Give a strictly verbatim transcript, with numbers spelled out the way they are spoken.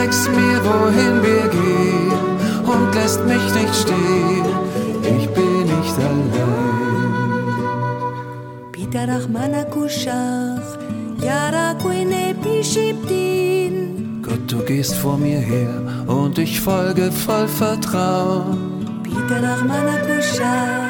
zeigst mir, wohin wir gehen und lässt mich nicht stehen. Ich bin nicht allein. Pita Rachmana Kushach, Yara Kuine Pishiptin. Gott, du gehst vor mir her und ich folge voll Vertrauen. Pita Rachmana Kushach.